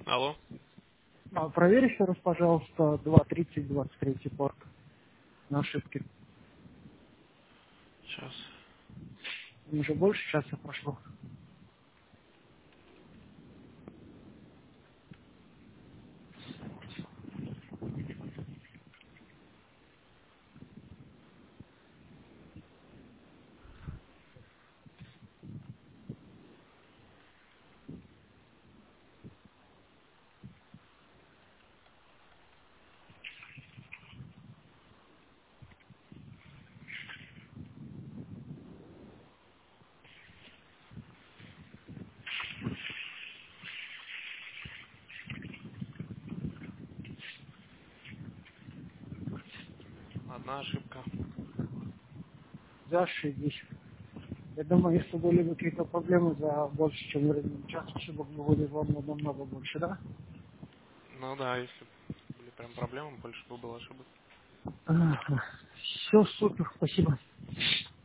Алло. Проверь еще раз, пожалуйста, 2.30, 23 порт на ошибке. Сейчас. Уже больше часа прошло. Одна ошибка. Зашибись. Я думаю, если были бы какие-то проблемы за больше, чем времени час, ошибок бы были вам намного больше, да? Ну да, если были прям проблемы, больше бы было ошибок. Все, супер, спасибо.